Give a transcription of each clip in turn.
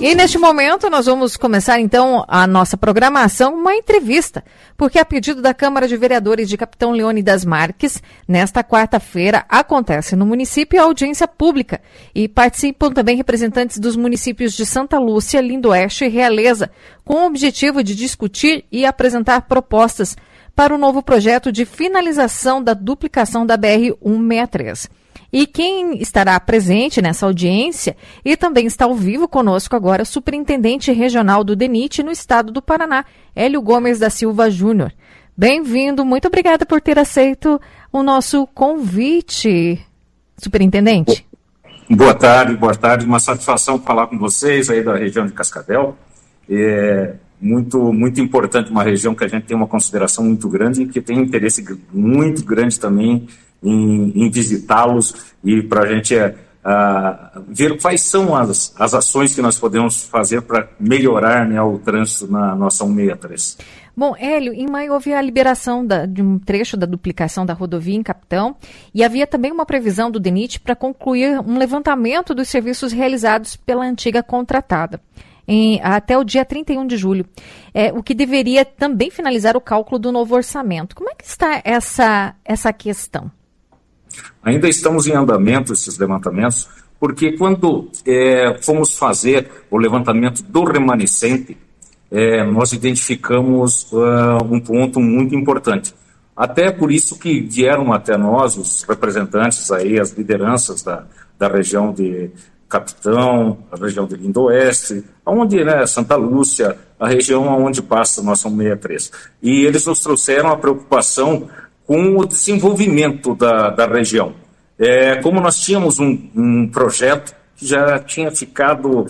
E neste momento nós vamos começar então a nossa programação, uma entrevista, porque a pedido da Câmara de Vereadores de Capitão Leônidas Marques, nesta quarta-feira acontece no município a audiência pública e participam também representantes dos municípios de Santa Lúcia, Lindoeste e Realeza, com o objetivo de discutir e apresentar propostas para o novo projeto de finalização da duplicação da BR-163. E quem estará presente nessa audiência e também está ao vivo conosco agora, o superintendente regional do DENIT no estado do Paraná, Hélio Gomes da Silva Júnior. Bem-vindo, muito obrigada por ter aceito o nosso convite, superintendente. Boa tarde, uma satisfação falar com vocês aí da região de Cascavel. É muito importante, uma região que a gente tem uma consideração muito grande e que tem um interesse muito grande também em visitá-los e para a gente ver quais são as ações que nós podemos fazer para melhorar, né, o trânsito na nossa 163. Bom, Hélio, em maio houve a liberação de um trecho da duplicação da rodovia em Capitão e havia também uma previsão do DENIT para concluir um levantamento dos serviços realizados pela antiga contratada até o dia 31 de julho, o que deveria também finalizar o cálculo do novo orçamento. Como é que está essa questão? Ainda estamos em andamento esses levantamentos, porque quando fomos fazer o levantamento do remanescente, nós identificamos um ponto muito importante. Até por isso que vieram até nós os representantes aí, as lideranças da região de Capitão, a região de Lindoeste, onde, né, Santa Lúcia, a região onde passa a nossa 163. E eles nos trouxeram a preocupação com o desenvolvimento da região. Como nós tínhamos um projeto que já tinha ficado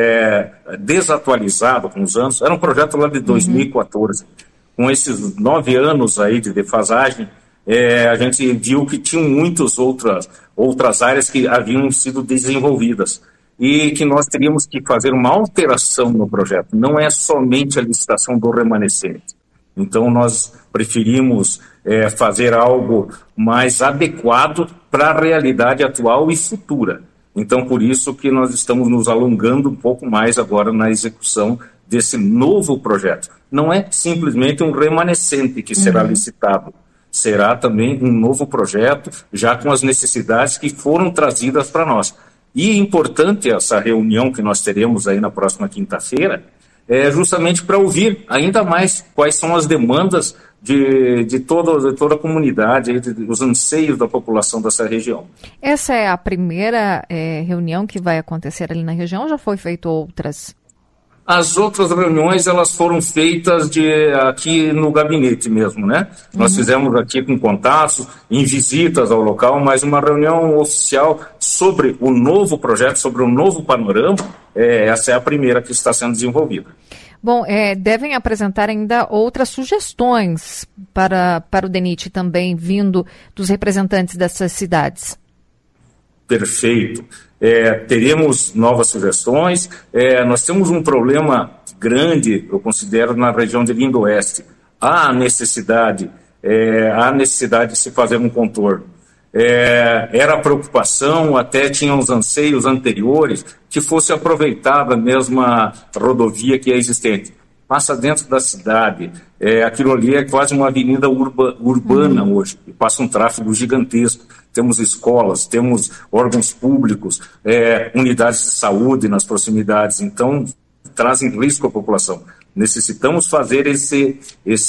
desatualizado com os anos, era um projeto lá de 2014, com esses 9 anos aí de defasagem, a gente viu que tinham muitas outras áreas que haviam sido desenvolvidas e que nós teríamos que fazer uma alteração no projeto, não é somente a licitação do remanescente. Então, nós preferimos fazer algo mais adequado para a realidade atual e futura. Então, por isso que nós estamos nos alongando um pouco mais agora na execução desse novo projeto. Não é simplesmente um remanescente que será licitado, será também um novo projeto, já com as necessidades que foram trazidas para nós. E é importante essa reunião que nós teremos aí na próxima quinta-feira, justamente para ouvir ainda mais quais são as demandas de toda a comunidade, os anseios da população dessa região. Essa é a primeira reunião que vai acontecer ali na região ou já foi feito outras? As outras reuniões, elas foram feitas aqui no gabinete mesmo, né? Nós fizemos aqui com contatos, em visitas ao local, mas uma reunião oficial sobre o novo projeto, sobre o novo panorama, essa é a primeira que está sendo desenvolvida. Bom, devem apresentar ainda outras sugestões para o DENIT também, vindo dos representantes dessas cidades. Perfeito. Teremos novas sugestões. Nós temos um problema grande, eu considero, na região de Lindoeste. Há necessidade de se fazer um contorno. Era a preocupação, até tinham os anseios anteriores, que fosse aproveitada a mesma rodovia que é existente. Passa dentro da cidade, aquilo ali é quase uma avenida urbana hoje, e passa um tráfego gigantesco. Temos escolas, temos órgãos públicos, unidades de saúde nas proximidades, então trazem risco à população. Necessitamos fazer esse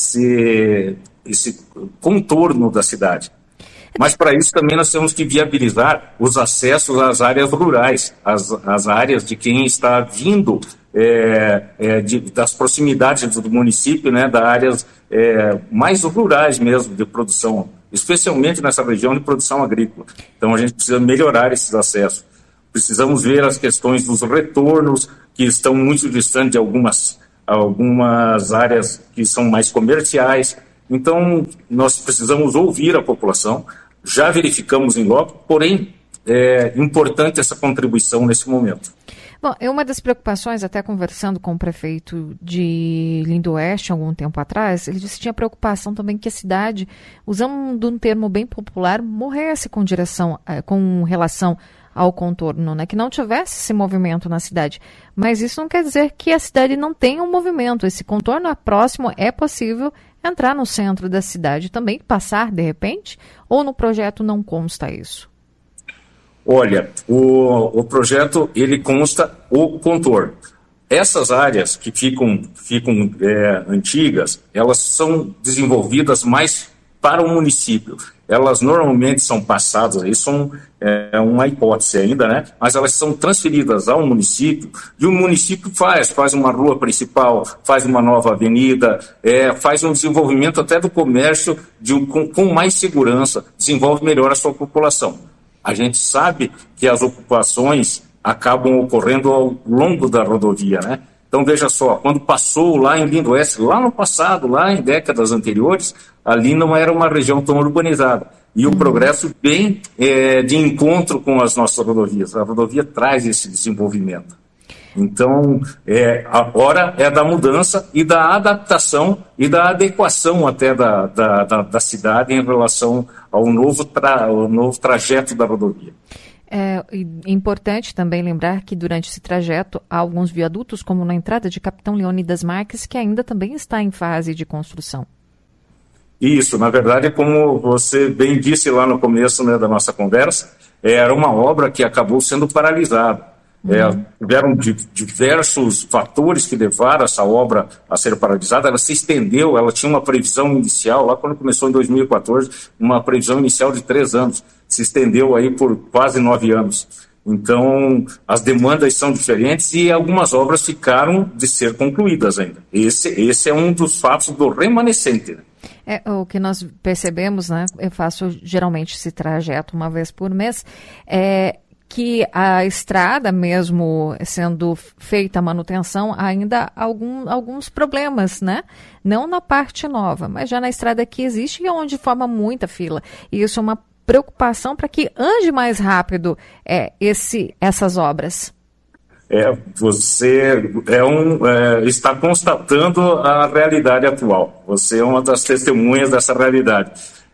contorno da cidade. Mas para isso também nós temos que viabilizar os acessos às áreas rurais, às áreas de quem está vindo das proximidades do município, né, das áreas mais rurais mesmo de produção, especialmente nessa região de produção agrícola. Então a gente precisa melhorar esses acessos. Precisamos ver as questões dos retornos, que estão muito distantes de algumas áreas que são mais comerciais. Então nós precisamos ouvir a população. Já verificamos em loco, porém é importante essa contribuição nesse momento. Bom, uma das preocupações, até conversando com o prefeito de Lindoeste algum tempo atrás, ele disse que tinha preocupação também que a cidade, usando um termo bem popular, morresse com relação ao contorno, né? Que não tivesse esse movimento na cidade. Mas isso não quer dizer que a cidade não tenha um movimento. Esse contorno próximo é possível entrar no centro da cidade também, passar de repente? Ou no projeto não consta isso? Olha, o projeto, ele consta o contorno. Essas áreas que ficam antigas, elas são desenvolvidas mais para o município. Elas normalmente são passadas, isso é uma hipótese ainda, né? Mas elas são transferidas ao município, e o município faz uma rua principal, faz uma nova avenida, faz um desenvolvimento até do comércio com mais segurança, desenvolve melhor a sua população. A gente sabe que as ocupações acabam ocorrendo ao longo da rodovia, né? Então, veja só, quando passou lá em Lindoeste, lá no passado, lá em décadas anteriores, ali não era uma região tão urbanizada. E o progresso vem de encontro com as nossas rodovias. A rodovia traz esse desenvolvimento. Então, a hora é da mudança e da adaptação e da adequação até da cidade em relação ao novo trajeto da rodovia. É importante também lembrar que durante esse trajeto há alguns viadutos, como na entrada de Capitão Leônidas Marques, que ainda também está em fase de construção. Isso, na verdade, como você bem disse lá no começo, né, da nossa conversa, era uma obra que acabou sendo paralisada. Tiveram diversos fatores que levaram essa obra a ser paralisada. Ela se estendeu, ela tinha uma previsão inicial, lá quando começou em 2014, uma previsão inicial de 3 anos. Se estendeu aí por quase 9 anos. Então, as demandas são diferentes e algumas obras ficaram de ser concluídas ainda. Esse é um dos fatos do remanescente, né? O que nós percebemos, né? Eu faço geralmente esse trajeto uma vez por mês, que a estrada, mesmo sendo feita a manutenção, ainda há alguns problemas, né? Não na parte nova, mas já na estrada que existe e onde forma muita fila. E isso é uma preocupação para que ande mais rápido essas obras. Você está constatando a realidade atual. Você é uma das testemunhas dessa realidade.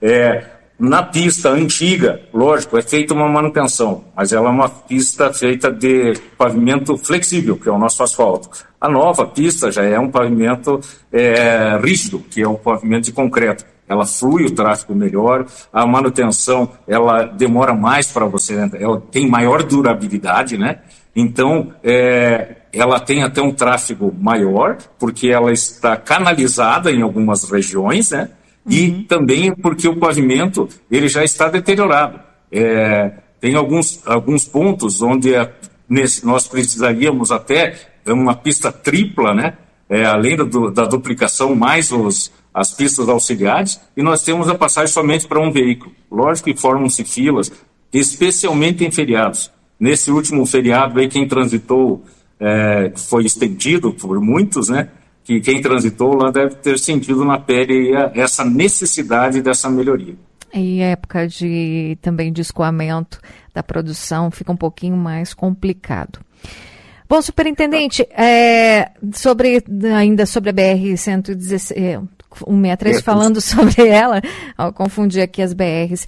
Na pista antiga, lógico, é feita uma manutenção, mas ela é uma pista feita de pavimento flexível, que é o nosso asfalto. A nova pista já é um pavimento rígido, que é um pavimento de concreto. Ela flui o tráfego melhor, a manutenção ela demora mais para você, ela tem maior durabilidade, né? Então, ela tem até um tráfego maior, porque ela está canalizada em algumas regiões, né? E também porque o pavimento ele já está deteriorado. Tem alguns pontos onde nós precisaríamos até uma pista tripla, né? Além da duplicação, mais as pistas auxiliares, e nós temos a passagem somente para um veículo. Lógico que formam-se filas, especialmente em feriados. Nesse último feriado, aí, quem transitou, foi estendido por muitos, né? Que quem transitou lá deve ter sentido na pele essa necessidade dessa melhoria. E a época também de escoamento da produção fica um pouquinho mais complicado. Bom, superintendente, ainda sobre a BR-163, falando sobre ela, ao confundir aqui as BRs,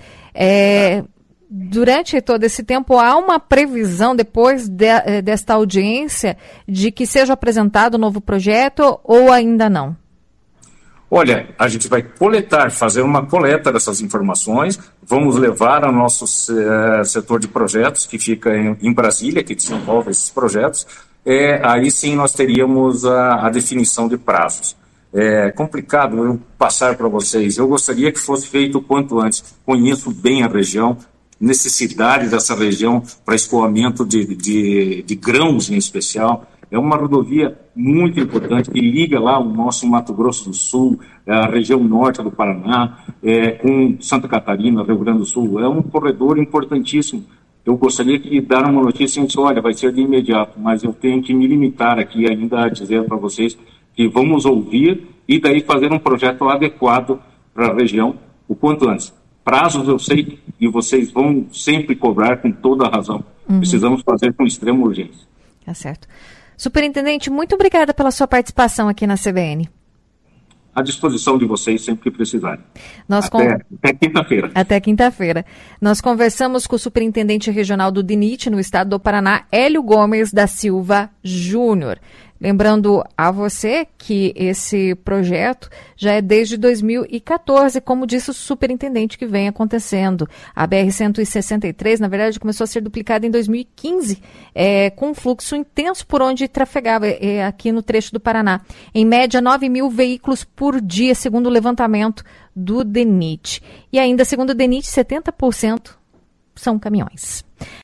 durante todo esse tempo, há uma previsão, depois desta audiência, de que seja apresentado um novo projeto ou ainda não? Olha, a gente vai fazer uma coleta dessas informações, vamos levar ao nosso setor de projetos, que fica em Brasília, que desenvolve esses projetos. Aí sim nós teríamos a definição de prazos. É complicado eu passar para vocês, eu gostaria que fosse feito o quanto antes. Conheço bem a região, necessidade dessa região para escoamento de grãos em especial. É uma rodovia muito importante que liga lá o nosso Mato Grosso do Sul, a região norte do Paraná, com Santa Catarina, Rio Grande do Sul. É um corredor importantíssimo. Eu gostaria de dar uma notícia antes, olha, vai ser de imediato, mas eu tenho que me limitar aqui ainda a dizer para vocês que vamos ouvir e daí fazer um projeto adequado para a região o quanto antes. Prazos eu sei e vocês vão sempre cobrar com toda a razão. Precisamos fazer com extrema urgência. Tá certo. Superintendente, muito obrigada pela sua participação aqui na CBN. à disposição de vocês sempre que precisarem. Até quinta-feira. Até quinta-feira. Nós conversamos com o superintendente regional do DENIT no estado do Paraná, Hélio Gomes da Silva Júnior. Lembrando a você que esse projeto já é desde 2014, como disse o superintendente, que vem acontecendo. A BR-163, na verdade, começou a ser duplicada em 2015, com um fluxo intenso por onde trafegava aqui no trecho do Paraná. Em média, 9 mil veículos por dia, segundo o levantamento do DENIT. E ainda, segundo o DENIT, 70% são caminhões.